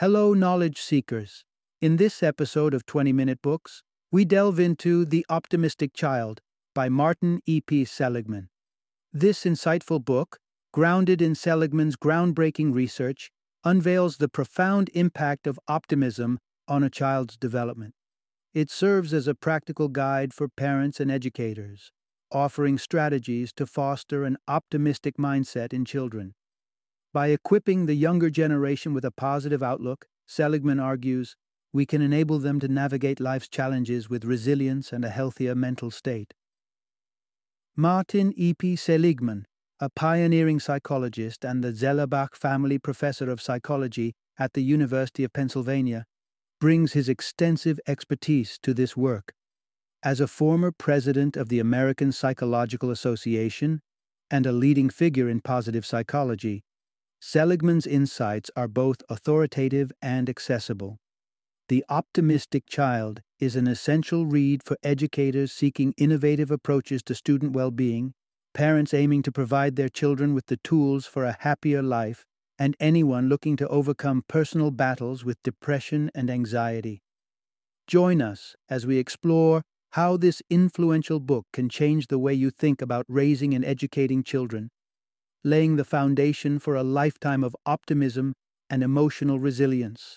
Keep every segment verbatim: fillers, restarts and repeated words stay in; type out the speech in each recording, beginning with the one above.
Hello, knowledge seekers. In this episode of twenty minute Books, we delve into The Optimistic Child by Martin E P Seligman. This insightful book, grounded in Seligman's groundbreaking research, unveils the profound impact of optimism on a child's development. It serves as a practical guide for parents and educators, offering strategies to foster an optimistic mindset in children. By equipping the younger generation with a positive outlook, Seligman argues, we can enable them to navigate life's challenges with resilience and a healthier mental state. Martin E P Seligman, a pioneering psychologist and the Zellerbach Family Professor of Psychology at the University of Pennsylvania, brings his extensive expertise to this work. As a former president of the American Psychological Association and a leading figure in positive psychology, Seligman's insights are both authoritative and accessible. The Optimistic Child is an essential read for educators seeking innovative approaches to student well-being, parents aiming to provide their children with the tools for a happier life, and anyone looking to overcome personal battles with depression and anxiety. Join us as we explore how this influential book can change the way you think about raising and educating children, laying the foundation for a lifetime of optimism and emotional resilience.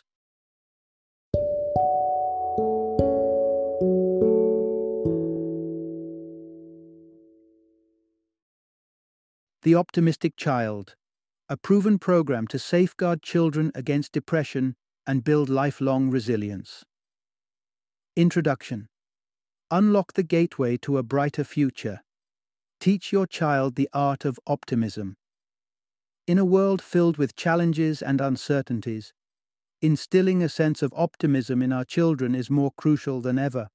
The Optimistic Child, a proven program to safeguard children against depression and build lifelong resilience. Introduction. Unlock the gateway to a brighter future. Teach your child the art of optimism. In a world filled with challenges and uncertainties, instilling a sense of optimism in our children is more crucial than ever.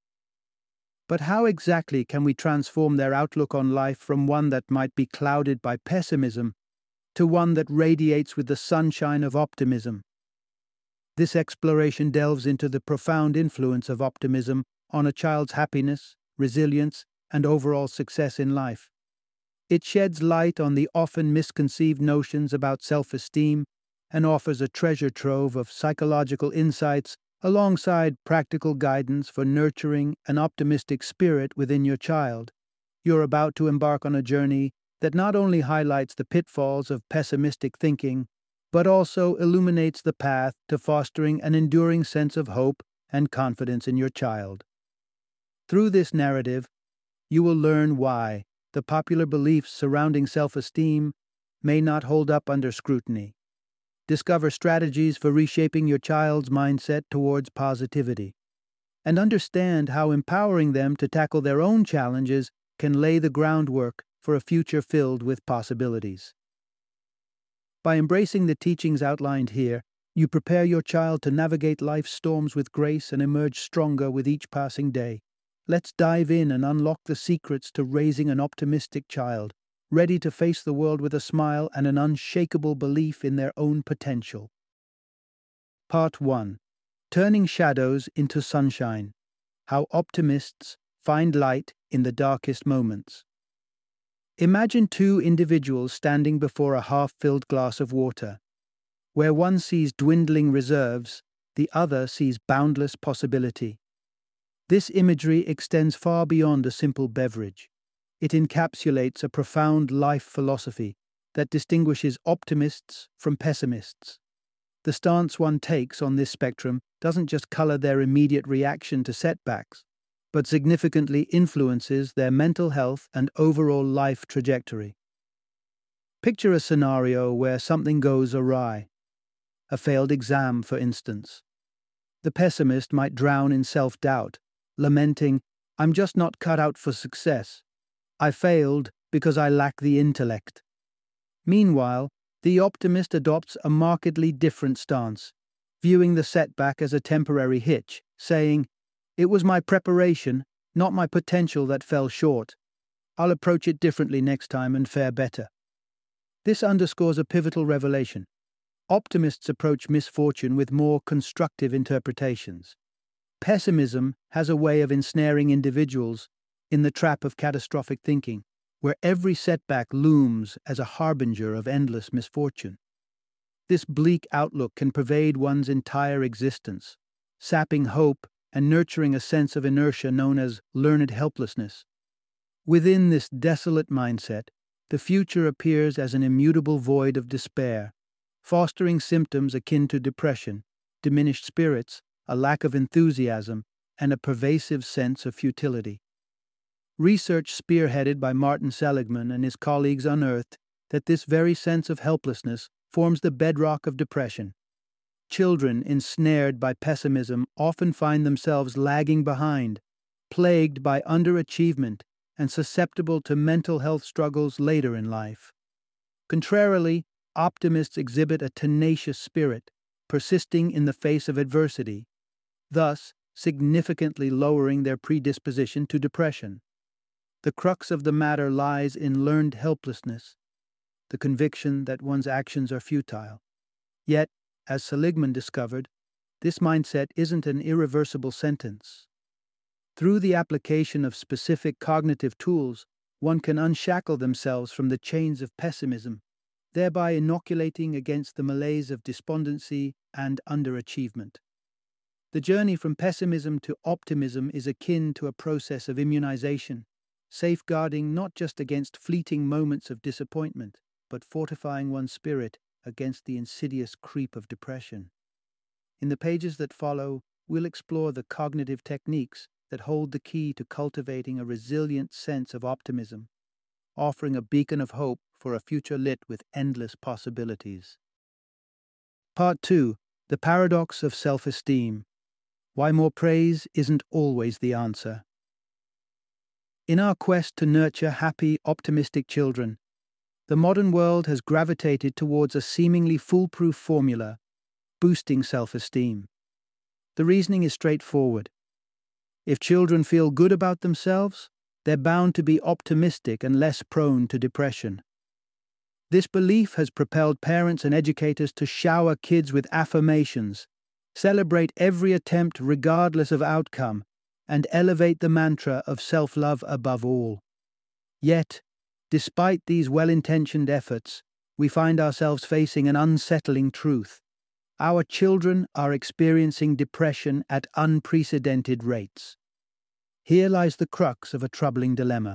But how exactly can we transform their outlook on life from one that might be clouded by pessimism to one that radiates with the sunshine of optimism? This exploration delves into the profound influence of optimism on a child's happiness, resilience, and overall success in life. It sheds light on the often misconceived notions about self-esteem and offers a treasure trove of psychological insights alongside practical guidance for nurturing an optimistic spirit within your child. You're about to embark on a journey that not only highlights the pitfalls of pessimistic thinking, but also illuminates the path to fostering an enduring sense of hope and confidence in your child. Through this narrative, you will learn why the popular beliefs surrounding self-esteem may not hold up under scrutiny. Discover strategies for reshaping your child's mindset towards positivity, and understand how empowering them to tackle their own challenges can lay the groundwork for a future filled with possibilities. By embracing the teachings outlined here, you prepare your child to navigate life's storms with grace and emerge stronger with each passing day. Let's dive in and unlock the secrets to raising an optimistic child, ready to face the world with a smile and an unshakable belief in their own potential. Part one. Turning Shadows into Sunshine. How Optimists Find Light in the Darkest Moments. Imagine two individuals standing before a half-filled glass of water. Where one sees dwindling reserves, the other sees boundless possibility. This imagery extends far beyond a simple beverage. It encapsulates a profound life philosophy that distinguishes optimists from pessimists. The stance one takes on this spectrum doesn't just color their immediate reaction to setbacks, but significantly influences their mental health and overall life trajectory. Picture a scenario where something goes awry. A failed exam, for instance. The pessimist might drown in self-doubt, lamenting, "I'm just not cut out for success. I failed because I lack the intellect." Meanwhile, the optimist adopts a markedly different stance, viewing the setback as a temporary hitch, saying, "It was my preparation, not my potential that fell short. I'll approach it differently next time and fare better." This underscores a pivotal revelation. Optimists approach misfortune with more constructive interpretations. Pessimism has a way of ensnaring individuals in the trap of catastrophic thinking, where every setback looms as a harbinger of endless misfortune. This bleak outlook can pervade one's entire existence, sapping hope and nurturing a sense of inertia known as learned helplessness. Within this desolate mindset, the future appears as an immutable void of despair, fostering symptoms akin to depression, diminished spirits, a lack of enthusiasm, and a pervasive sense of futility. Research spearheaded by Martin Seligman and his colleagues unearthed that this very sense of helplessness forms the bedrock of depression. Children ensnared by pessimism often find themselves lagging behind, plagued by underachievement, and susceptible to mental health struggles later in life. Contrarily, optimists exhibit a tenacious spirit, persisting in the face of adversity, thus significantly lowering their predisposition to depression. The crux of the matter lies in learned helplessness, the conviction that one's actions are futile. Yet, as Seligman discovered, this mindset isn't an irreversible sentence. Through the application of specific cognitive tools, one can unshackle themselves from the chains of pessimism, thereby inoculating against the malaise of despondency and underachievement. The journey from pessimism to optimism is akin to a process of immunization, safeguarding not just against fleeting moments of disappointment, but fortifying one's spirit against the insidious creep of depression. In the pages that follow, we'll explore the cognitive techniques that hold the key to cultivating a resilient sense of optimism, offering a beacon of hope for a future lit with endless possibilities. Part two. The Paradox of Self-Esteem. Why more praise isn't always the answer. In our quest to nurture happy, optimistic children, the modern world has gravitated towards a seemingly foolproof formula: boosting self-esteem. The reasoning is straightforward. If children feel good about themselves, they're bound to be optimistic and less prone to depression. This belief has propelled parents and educators to shower kids with affirmations, celebrate every attempt regardless of outcome, and elevate the mantra of self-love above all. Yet, despite these well-intentioned efforts, we find ourselves facing an unsettling truth. Our children are experiencing depression at unprecedented rates. Here lies the crux of a troubling dilemma.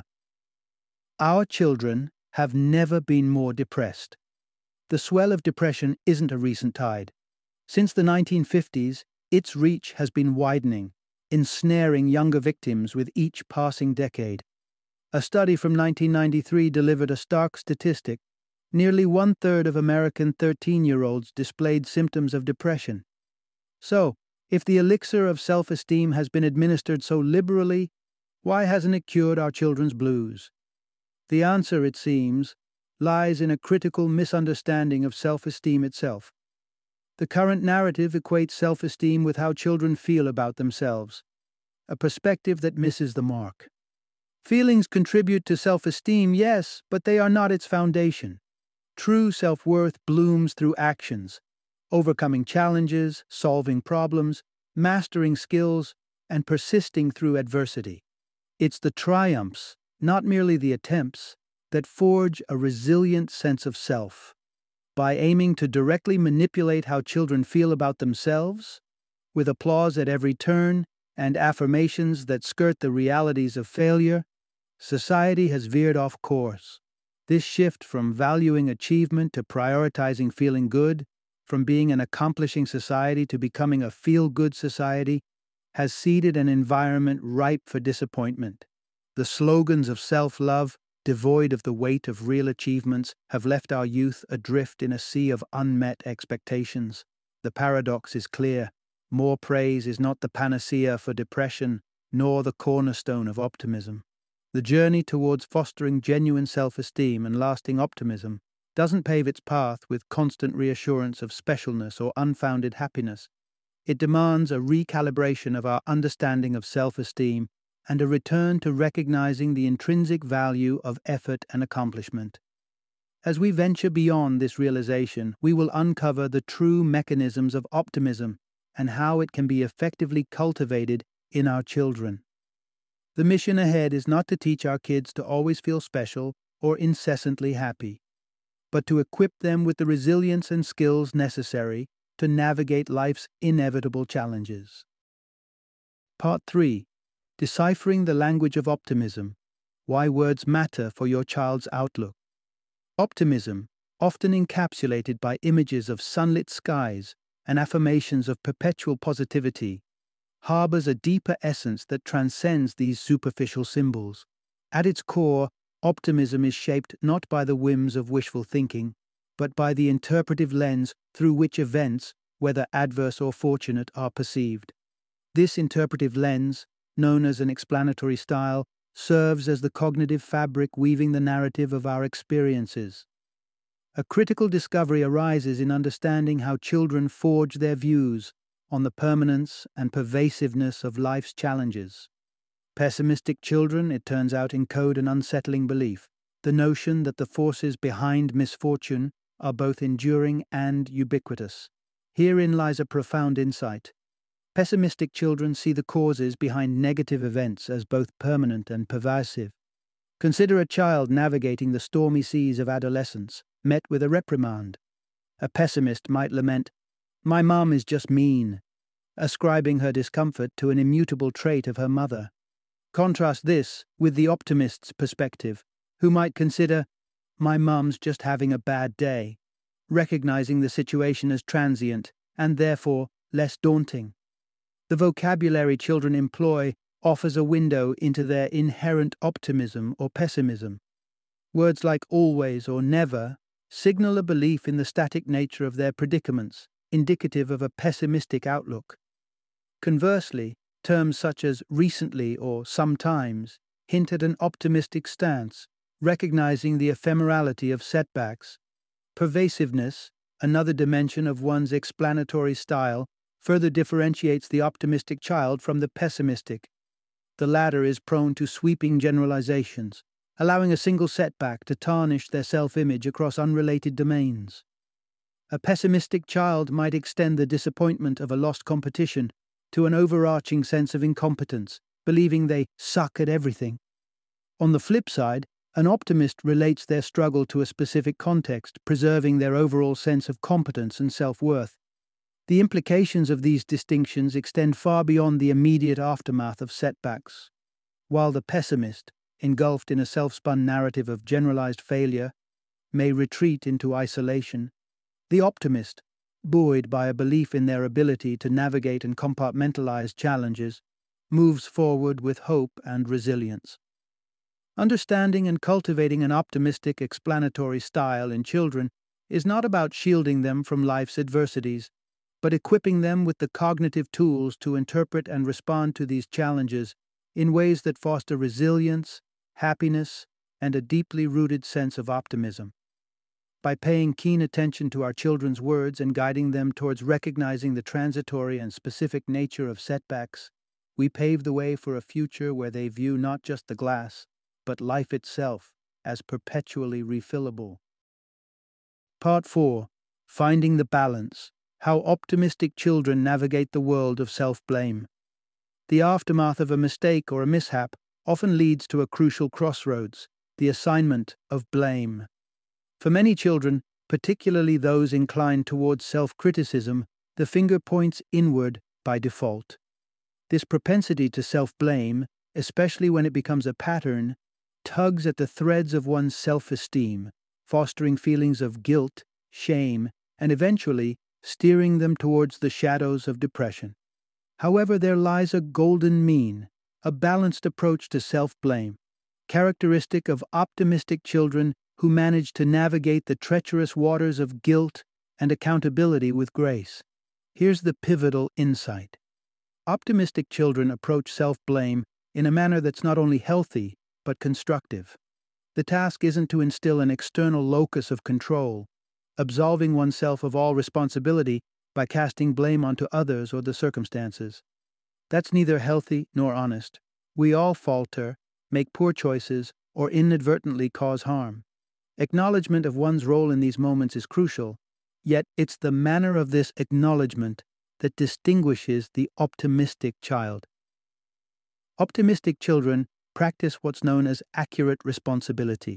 Our children have never been more depressed. The swell of depression isn't a recent tide. Since the nineteen fifties, its reach has been widening, ensnaring younger victims with each passing decade. A study from nineteen ninety-three delivered a stark statistic. Nearly one-third of American thirteen-year-olds displayed symptoms of depression. So, if the elixir of self-esteem has been administered so liberally, why hasn't it cured our children's blues? The answer, it seems, lies in a critical misunderstanding of self-esteem itself. The current narrative equates self-esteem with how children feel about themselves, a perspective that misses the mark. Feelings contribute to self-esteem, yes, but they are not its foundation. True self-worth blooms through actions, overcoming challenges, solving problems, mastering skills, and persisting through adversity. It's the triumphs, not merely the attempts, that forge a resilient sense of self. By aiming to directly manipulate how children feel about themselves, with applause at every turn and affirmations that skirt the realities of failure, society has veered off course. This shift from valuing achievement to prioritizing feeling good, from being an accomplishing society to becoming a feel-good society, has seeded an environment ripe for disappointment. The slogans of self-love, devoid of the weight of real achievements, have left our youth adrift in a sea of unmet expectations. The paradox is clear. More praise is not the panacea for depression, nor the cornerstone of optimism. The journey towards fostering genuine self-esteem and lasting optimism doesn't pave its path with constant reassurance of specialness or unfounded happiness. It demands a recalibration of our understanding of self-esteem and a return to recognizing the intrinsic value of effort and accomplishment. As we venture beyond this realization, we will uncover the true mechanisms of optimism and how it can be effectively cultivated in our children. The mission ahead is not to teach our kids to always feel special or incessantly happy, but to equip them with the resilience and skills necessary to navigate life's inevitable challenges. Part three. Deciphering the Language of Optimism. Why Words Matter for Your Child's Outlook. Optimism, often encapsulated by images of sunlit skies and affirmations of perpetual positivity, harbors a deeper essence that transcends these superficial symbols. At its core, optimism is shaped not by the whims of wishful thinking, but by the interpretive lens through which events, whether adverse or fortunate, are perceived. This interpretive lens, known as an explanatory style, serves as the cognitive fabric weaving the narrative of our experiences. A critical discovery arises in understanding how children forge their views on the permanence and pervasiveness of life's challenges. Pessimistic children, it turns out, encode an unsettling belief, the notion that the forces behind misfortune are both enduring and ubiquitous. Herein lies a profound insight. Pessimistic children see the causes behind negative events as both permanent and pervasive. Consider a child navigating the stormy seas of adolescence, met with a reprimand. A pessimist might lament, "My mom is just mean," ascribing her discomfort to an immutable trait of her mother. Contrast this with the optimist's perspective, who might consider, "My mom's just having a bad day," recognizing the situation as transient and therefore less daunting. The vocabulary children employ offers a window into their inherent optimism or pessimism. Words like always or never signal a belief in the static nature of their predicaments, indicative of a pessimistic outlook. Conversely, terms such as recently or sometimes hint at an optimistic stance, recognizing the ephemerality of setbacks. Pervasiveness, another dimension of one's explanatory style, further differentiates the optimistic child from the pessimistic. The latter is prone to sweeping generalizations, allowing a single setback to tarnish their self-image across unrelated domains. A pessimistic child might extend the disappointment of a lost competition to an overarching sense of incompetence, believing they suck at everything. On the flip side, an optimist relates their struggle to a specific context, preserving their overall sense of competence and self-worth. The implications of these distinctions extend far beyond the immediate aftermath of setbacks. While the pessimist, engulfed in a self-spun narrative of generalized failure, may retreat into isolation, the optimist, buoyed by a belief in their ability to navigate and compartmentalize challenges, moves forward with hope and resilience. Understanding and cultivating an optimistic explanatory style in children is not about shielding them from life's adversities, but equipping them with the cognitive tools to interpret and respond to these challenges in ways that foster resilience, happiness, and a deeply rooted sense of optimism. By paying keen attention to our children's words and guiding them towards recognizing the transitory and specific nature of setbacks, we pave the way for a future where they view not just the glass, but life itself as perpetually refillable. Part four. Finding the Balance. How optimistic children navigate the world of self-blame. The aftermath of a mistake or a mishap often leads to a crucial crossroads, the assignment of blame. For many children, particularly those inclined towards self-criticism, the finger points inward by default. This propensity to self-blame, especially when it becomes a pattern, tugs at the threads of one's self-esteem, fostering feelings of guilt, shame, and eventually steering them towards the shadows of depression. However, there lies a golden mean, a balanced approach to self-blame, characteristic of optimistic children who manage to navigate the treacherous waters of guilt and accountability with grace. Here's the pivotal insight. Optimistic children approach self-blame in a manner that's not only healthy, but constructive. The task isn't to instill an external locus of control, absolving oneself of all responsibility by casting blame onto others or the circumstances. That's neither healthy nor honest. We all falter, make poor choices, or inadvertently cause harm. Acknowledgement of one's role in these moments is crucial, yet it's the manner of this acknowledgement that distinguishes the optimistic child. Optimistic children practice what's known as accurate responsibility.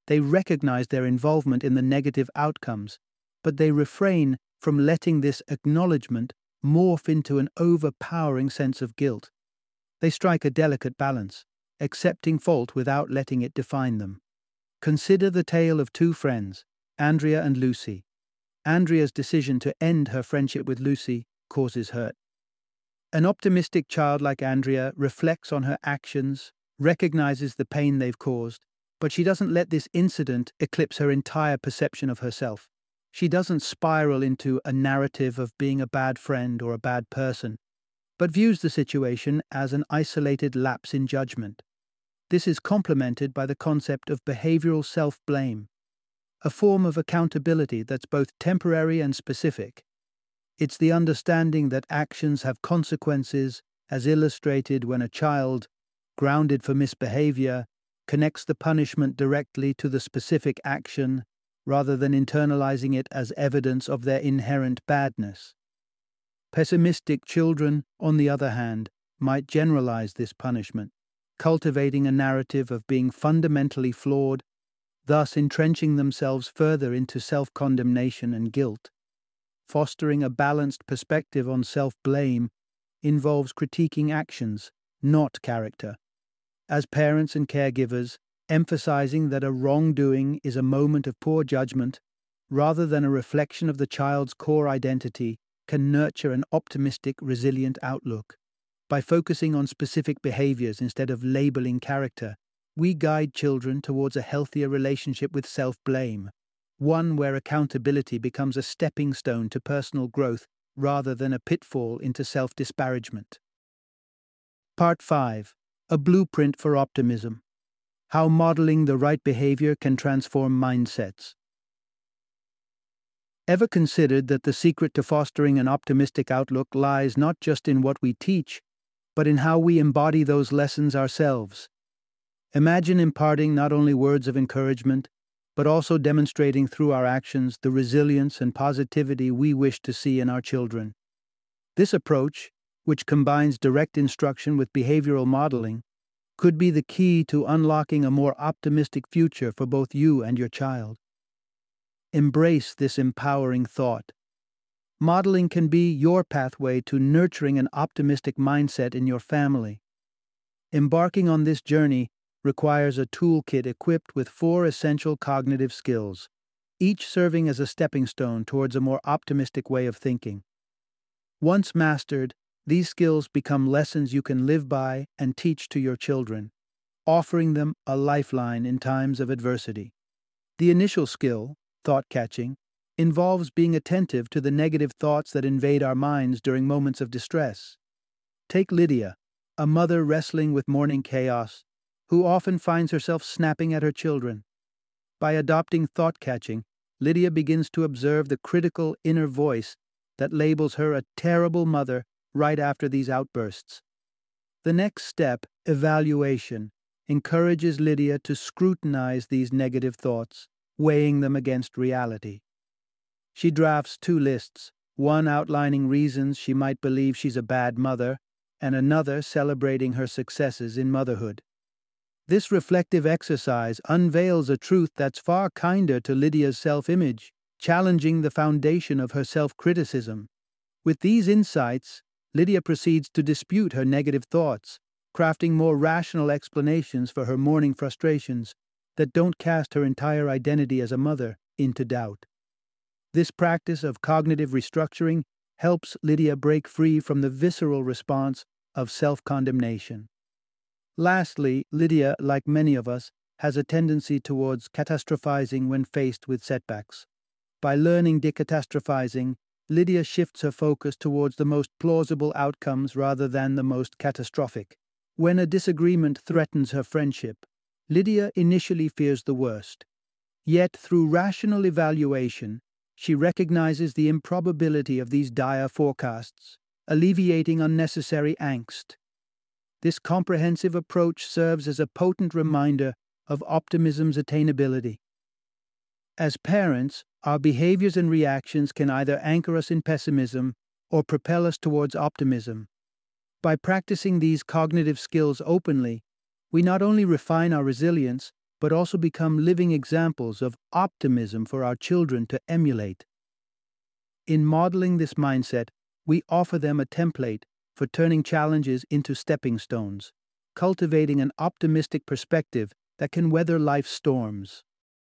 They recognize their involvement in the negative outcomes, but they refrain from letting this acknowledgement morph into an overpowering sense of guilt. They strike a delicate balance, accepting fault without letting it define them. Consider the tale of two friends, Andrea and Lucy. Andrea's decision to end her friendship with Lucy causes hurt. An optimistic child like Andrea reflects on her actions, recognizes the pain they've caused, but she doesn't let this incident eclipse her entire perception of herself. She doesn't spiral into a narrative of being a bad friend or a bad person, but views the situation as an isolated lapse in judgment. This is complemented by the concept of behavioral self-blame, a form of accountability that's both temporary and specific. It's the understanding that actions have consequences, as illustrated when a child, grounded for misbehavior, connects the punishment directly to the specific action rather than internalizing it as evidence of their inherent badness. Pessimistic children, on the other hand, might generalize this punishment, cultivating a narrative of being fundamentally flawed, thus entrenching themselves further into self-condemnation and guilt. Fostering a balanced perspective on self-blame involves critiquing actions, not character. As parents and caregivers, emphasizing that a wrongdoing is a moment of poor judgment, rather than a reflection of the child's core identity, can nurture an optimistic, resilient outlook. By focusing on specific behaviors instead of labeling character, we guide children towards a healthier relationship with self-blame, one where accountability becomes a stepping stone to personal growth rather than a pitfall into self-disparagement. Part five. A Blueprint for Optimism. How modeling the right behavior can transform mindsets. Ever considered that the secret to fostering an optimistic outlook lies not just in what we teach, but in how we embody those lessons ourselves? Imagine imparting not only words of encouragement, but also demonstrating through our actions the resilience and positivity we wish to see in our children. This approach, which combines direct instruction with behavioral modeling, could be the key to unlocking a more optimistic future for both you and your child. Embrace this empowering thought. Modeling can be your pathway to nurturing an optimistic mindset in your family. Embarking on this journey requires a toolkit equipped with four essential cognitive skills, each serving as a stepping stone towards a more optimistic way of thinking. Once mastered, these skills become lessons you can live by and teach to your children, offering them a lifeline in times of adversity. The initial skill, thought-catching, involves being attentive to the negative thoughts that invade our minds during moments of distress. Take Lydia, a mother wrestling with morning chaos, who often finds herself snapping at her children. By adopting thought-catching, Lydia begins to observe the critical inner voice that labels her a terrible mother right after these outbursts. The next step, evaluation, encourages Lydia to scrutinize these negative thoughts, weighing them against reality. She drafts two lists, one outlining reasons she might believe she's a bad mother, and another celebrating her successes in motherhood. This reflective exercise unveils a truth that's far kinder to Lydia's self-image, challenging the foundation of her self-criticism. With these insights, Lydia proceeds to dispute her negative thoughts, crafting more rational explanations for her morning frustrations that don't cast her entire identity as a mother into doubt. This practice of cognitive restructuring helps Lydia break free from the visceral response of self-condemnation. Lastly, Lydia, like many of us, has a tendency towards catastrophizing when faced with setbacks. By learning decatastrophizing, Lydia shifts her focus towards the most plausible outcomes rather than the most catastrophic. When a disagreement threatens her friendship, Lydia initially fears the worst. Yet, through rational evaluation, she recognizes the improbability of these dire forecasts, alleviating unnecessary angst. This comprehensive approach serves as a potent reminder of optimism's attainability. As parents, our behaviors and reactions can either anchor us in pessimism or propel us towards optimism. By practicing these cognitive skills openly, we not only refine our resilience, but also become living examples of optimism for our children to emulate. In modeling this mindset, we offer them a template for turning challenges into stepping stones, cultivating an optimistic perspective that can weather life's storms.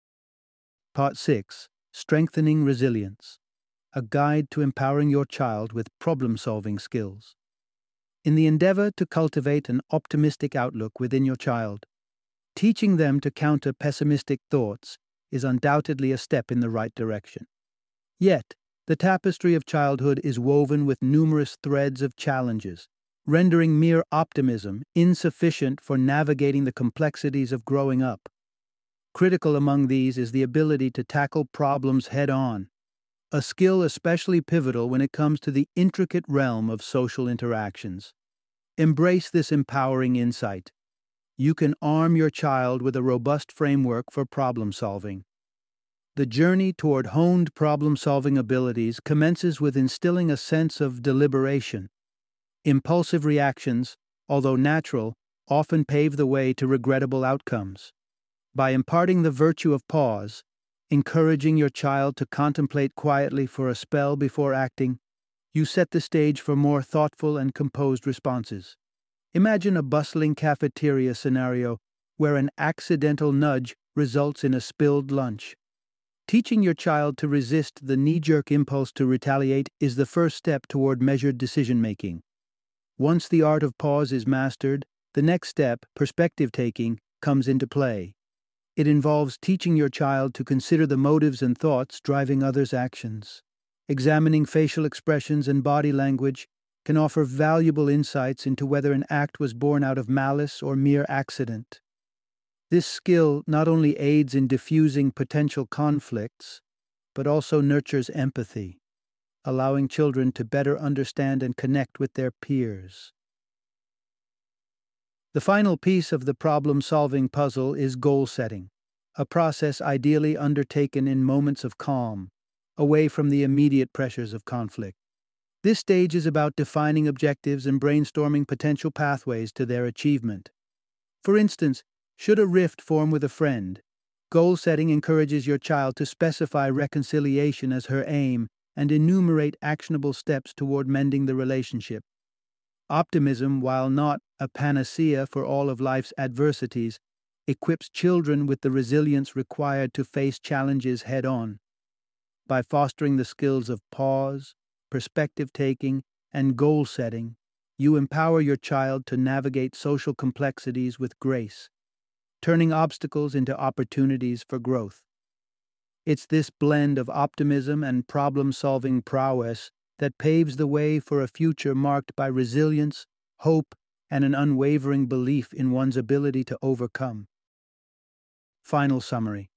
Part six. Strengthening Resilience. A guide to empowering your child with problem-solving skills. In the endeavor to cultivate an optimistic outlook within your child, teaching them to counter pessimistic thoughts is undoubtedly a step in the right direction. Yet, the tapestry of childhood is woven with numerous threads of challenges, rendering mere optimism insufficient for navigating the complexities of growing up. Critical among these is the ability to tackle problems head-on, a skill especially pivotal when it comes to the intricate realm of social interactions. Embrace this empowering insight. You can arm your child with a robust framework for problem-solving. The journey toward honed problem-solving abilities commences with instilling a sense of deliberation. Impulsive reactions, although natural, often pave the way to regrettable outcomes. By imparting the virtue of pause, encouraging your child to contemplate quietly for a spell before acting, you set the stage for more thoughtful and composed responses. Imagine a bustling cafeteria scenario where an accidental nudge results in a spilled lunch. Teaching your child to resist the knee-jerk impulse to retaliate is the first step toward measured decision-making. Once the art of pause is mastered, the next step, perspective-taking, comes into play. It involves teaching your child to consider the motives and thoughts driving others' actions. Examining facial expressions and body language can offer valuable insights into whether an act was born out of malice or mere accident. This skill not only aids in diffusing potential conflicts, but also nurtures empathy, allowing children to better understand and connect with their peers. The final piece of the problem-solving puzzle is goal setting, a process ideally undertaken in moments of calm, away from the immediate pressures of conflict. This stage is about defining objectives and brainstorming potential pathways to their achievement. For instance, should a rift form with a friend, goal setting encourages your child to specify reconciliation as her aim and enumerate actionable steps toward mending the relationship. Optimism, while not a panacea for all of life's adversities, equips children with the resilience required to face challenges head-on. By fostering the skills of pause, perspective-taking, and goal-setting, you empower your child to navigate social complexities with grace, turning obstacles into opportunities for growth. It's this blend of optimism and problem-solving prowess that paves the way for a future marked by resilience, hope, and an unwavering belief in one's ability to overcome. Final summary.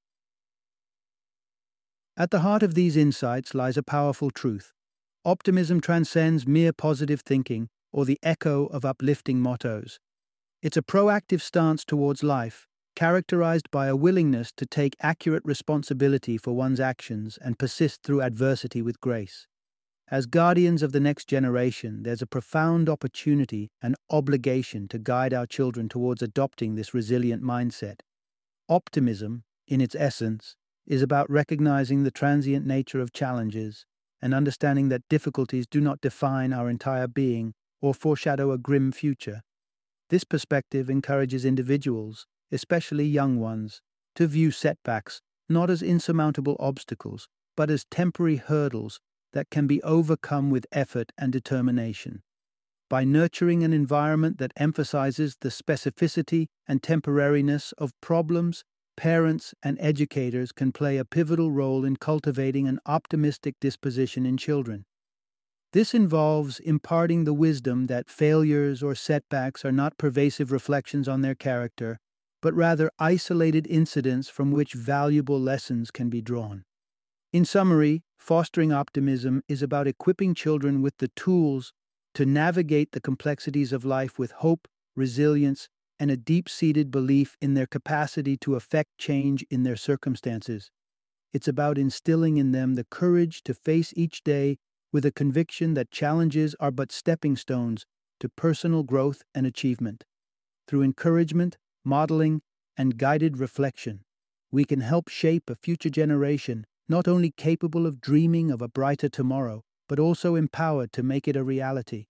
At the heart of these insights lies a powerful truth. Optimism transcends mere positive thinking or the echo of uplifting mottos. It's a proactive stance towards life, characterized by a willingness to take accurate responsibility for one's actions and persist through adversity with grace. As guardians of the next generation, there's a profound opportunity and obligation to guide our children towards adopting this resilient mindset. Optimism, in its essence, is about recognizing the transient nature of challenges and understanding that difficulties do not define our entire being or foreshadow a grim future. This perspective encourages individuals, especially young ones, to view setbacks not as insurmountable obstacles, but as temporary hurdles that can be overcome with effort and determination. By nurturing an environment that emphasizes the specificity and temporariness of problems, parents and educators can play a pivotal role in cultivating an optimistic disposition in children. This involves imparting the wisdom that failures or setbacks are not pervasive reflections on their character, but rather isolated incidents from which valuable lessons can be drawn. In summary, fostering optimism is about equipping children with the tools to navigate the complexities of life with hope, resilience, and a deep-seated belief in their capacity to effect change in their circumstances. It's about instilling in them the courage to face each day with a conviction that challenges are but stepping stones to personal growth and achievement. Through encouragement, modeling, and guided reflection, we can help shape a future generation not only capable of dreaming of a brighter tomorrow, but also empowered to make it a reality.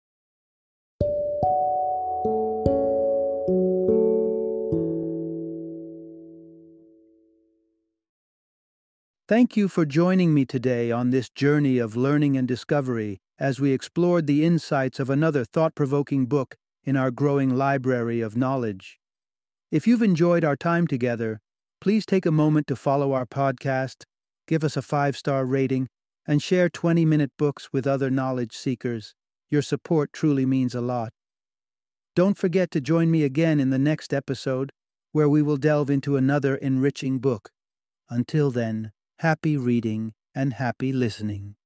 Thank you for joining me today on this journey of learning and discovery as we explored the insights of another thought-provoking book in our growing library of knowledge. If you've enjoyed our time together, please take a moment to follow our podcast, give us a five-star rating, and share twenty-minute books with other knowledge seekers. Your support truly means a lot. Don't forget to join me again in the next episode, where we will delve into another enriching book. Until then, happy reading and happy listening.